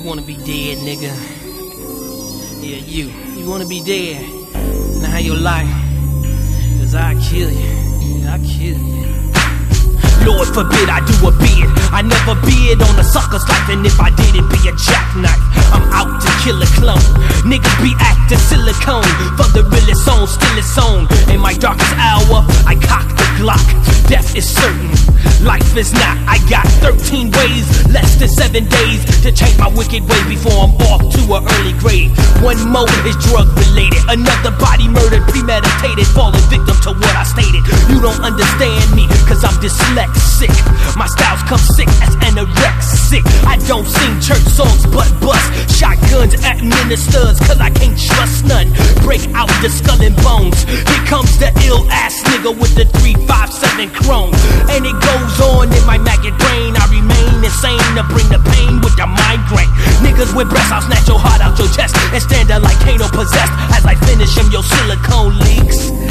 wanna be dead, nigga. Yeah, you wanna be dead. Now how your life? Cause I kill you. Yeah, I kill you. Lord forbid I do a bid. I never bid on a sucker's life, and if I did, it'd be a jackknife. I'm out to kill a clone. Niggas be acting silicone. For the realest zone, still it's on. In my darkest hour, I cock the Glock. Death is certain, life is not. I got 13 ways, less than 7 days to change my wicked way before I'm off to an early grave. One more is drug related, another body murdered, premeditated, falling victim to what I stated. You don't understand me, cause I'm dyslexic. My styles come sick as anorexic. I don't sing church songs but bust shotguns at ministers, cause I can't trust none. Break out the skull and bones. Here comes the ill ass nigga with the 357 chrome. And it goes on in my maggot brain. I remain insane to bring the pain with the migraine. Niggas with breasts, I'll snatch your heart out your chest and stand there like Kano possessed as I finish him your silicone leaks.